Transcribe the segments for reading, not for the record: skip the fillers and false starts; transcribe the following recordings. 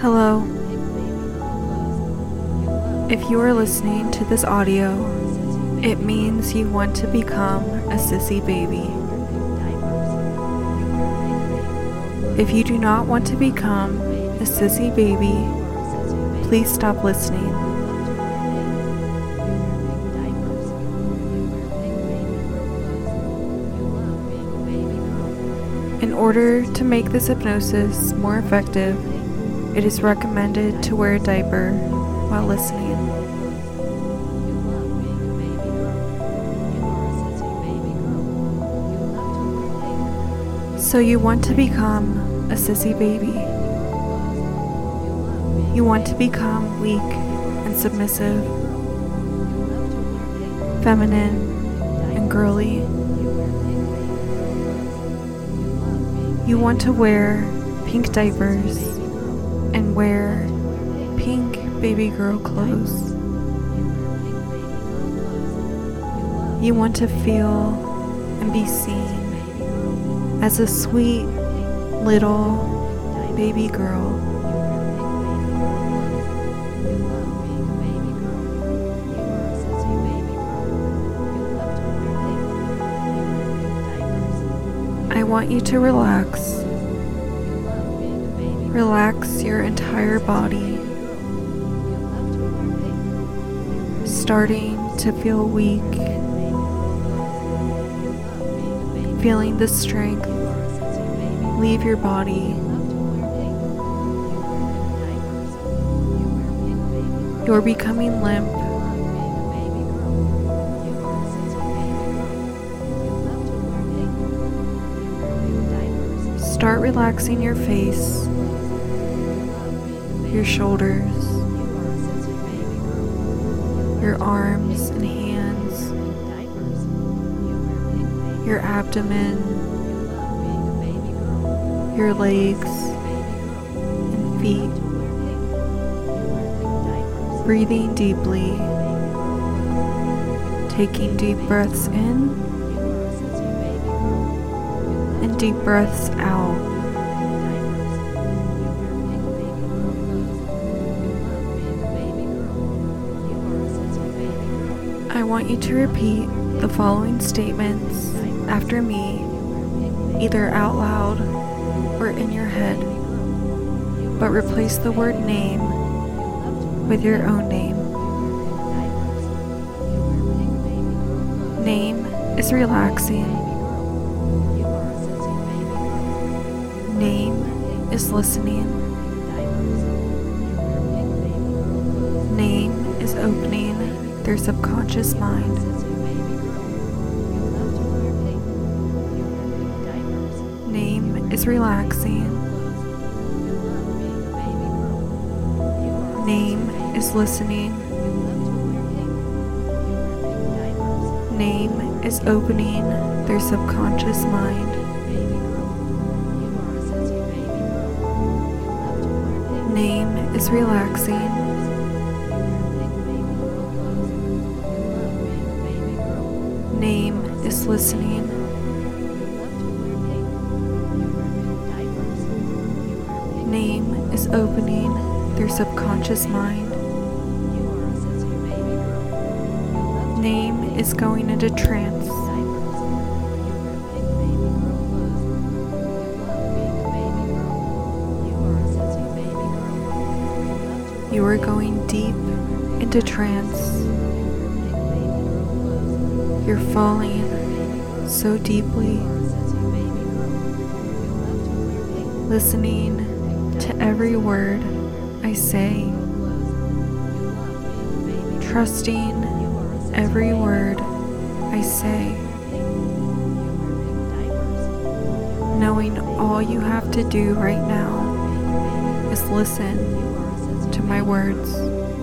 Hello. If you are listening to this audio, it means you want to become a sissy baby. If you do not want to become a sissy baby, please stop listening. In order to make this hypnosis more effective, it is recommended to wear a diaper while listening. So you want to become a sissy baby. You want to become weak and submissive, feminine and girly. You want to wear pink diapers and wear pink baby girl clothes. You want to feel and be seen as a sweet little baby girl. I want you to relax. Relax your entire body, starting to feel weak, feeling the strength leave your body. You're becoming limp. Start relaxing your face, your shoulders, your arms and hands, your abdomen, your legs and feet. Breathing deeply, taking deep breaths in and deep breaths out. I want you to repeat the following statements after me, either out loud or in your head, but replace the word name with your own name. Name is relaxing. Name is listening. Name is opening their subconscious mind. Name is relaxing. Name is listening. Name is opening their subconscious mind. Name is relaxing. Name is listening. Name is opening their subconscious mind. Name is going into trance. You are going deep into trance. You're falling so deeply, listening to every word I say, trusting every word I say, knowing all you have to do right now is listen to my words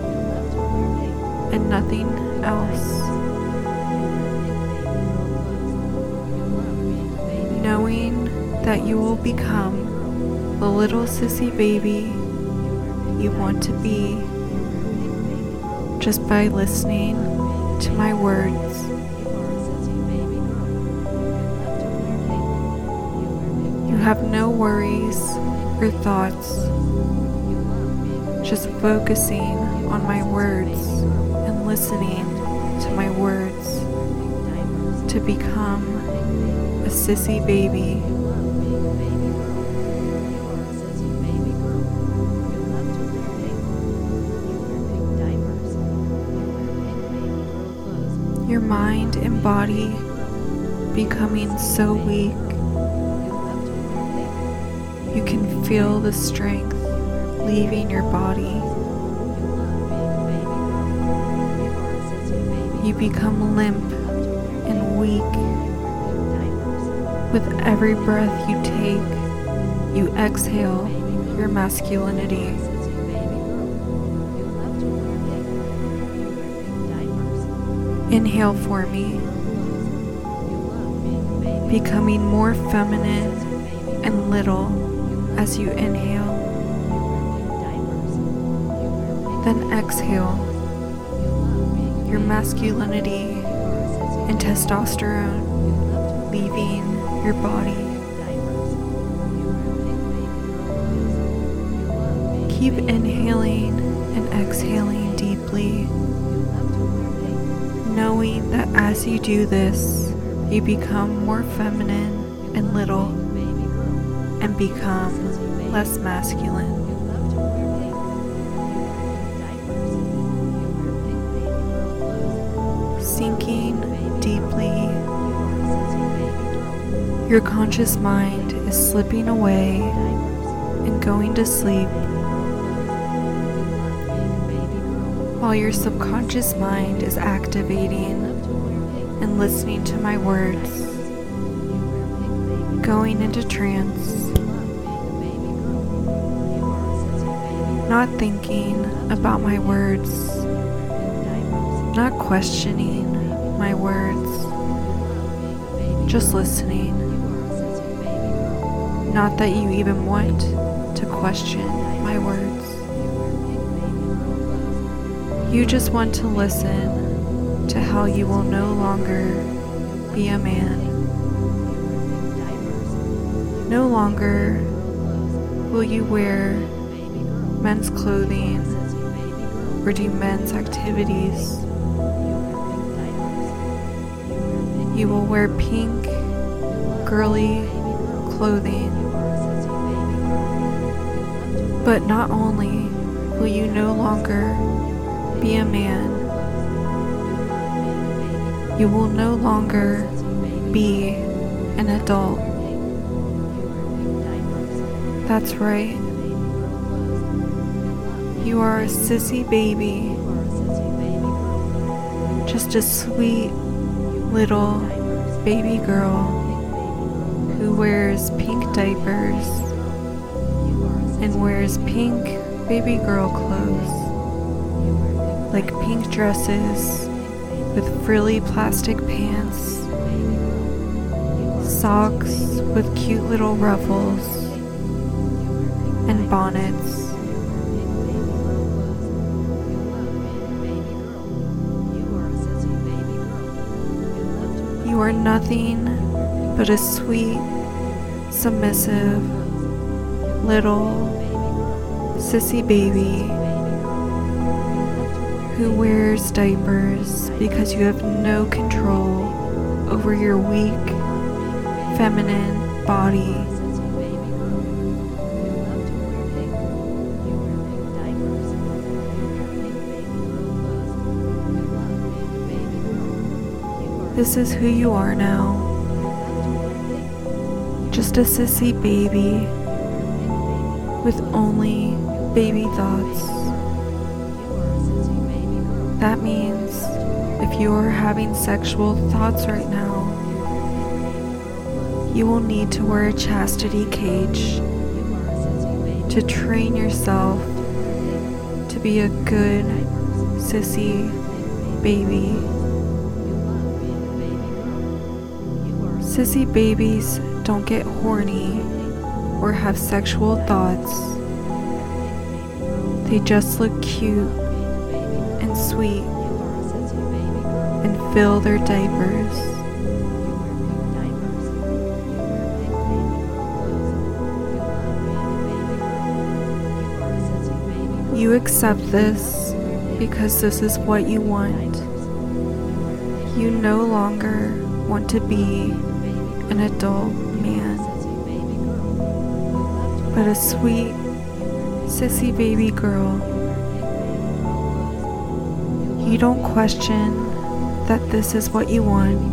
and nothing else. Knowing that you will become the little sissy baby you want to be just by listening to my words. You have no worries or thoughts just focusing on my words and listening to my words to become a sissy baby. Your mind and body becoming so weak, you can feel the strength leaving your body. You become limp and weak. With every breath you take, you exhale your masculinity. Inhale for me, becoming more feminine and little as you inhale. Then exhale your masculinity and testosterone leaving your body. Keep inhaling and exhaling deeply, knowing that as you do this, you become more feminine and little and become less masculine. Sinking deeply, your conscious mind is slipping away and going to sleep, while your subconscious mind is activating and listening to my words, going into trance, not thinking about my words, not questioning my words, just listening. Not that you even want to question my words. You just want to listen to how you will no longer be a man. No longer will you wear men's clothing or do men's activities. You will wear pink, girly clothing. But not only will you no longer be a man, you will no longer be an adult. That's right. You are a sissy baby, just a sweet little baby girl who wears pink diapers and wears pink baby girl clothes, like pink dresses with frilly plastic pants, socks with cute little ruffles, and bonnets. You are nothing but a sweet, submissive, little, sissy baby who wears diapers because you have no control over your weak, feminine body. This is who you are now. Just a sissy baby with only baby thoughts. That means if you are having sexual thoughts right now, you will need to wear a chastity cage to train yourself to be a good sissy baby. Sissy babies don't get horny or have sexual thoughts. They just look cute and sweet and fill their diapers. You accept this because this is what you want. You no longer want to be an adult man, but a sweet, sissy baby girl. You don't question that this is what you want.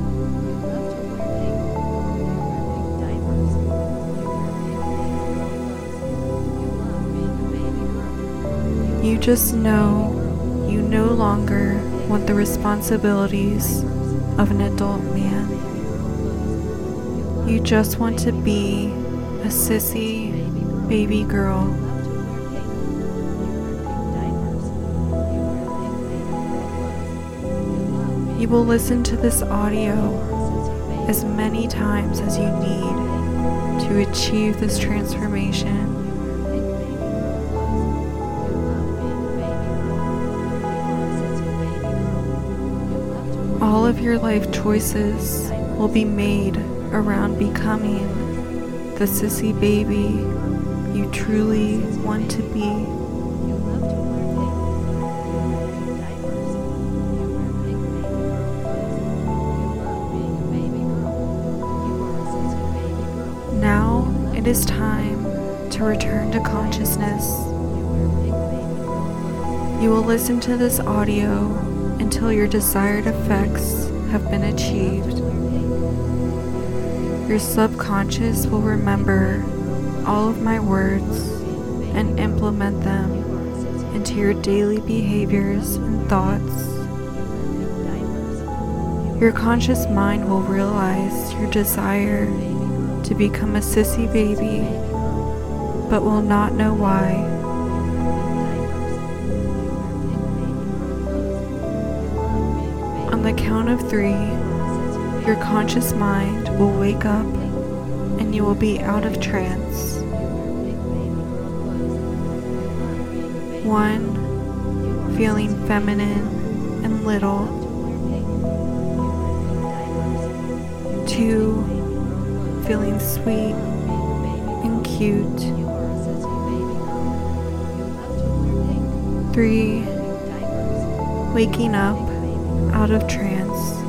You just know you no longer want the responsibilities of an adult man. You just want to be a sissy baby girl. You will listen to this audio as many times as you need to achieve this transformation. All of your life choices will be made around becoming the sissy baby you truly want to be. Now it is time to return to consciousness. You will listen to this audio until your desired effects have been achieved. Your subconscious will remember all of my words and implement them into your daily behaviors and thoughts. Your conscious mind will realize your desire to become a sissy baby, but will not know why. On the count of 3, your conscious mind will wake up and you will be out of trance. 1, feeling feminine and little. 2, feeling sweet and cute. 3, waking up out of trance.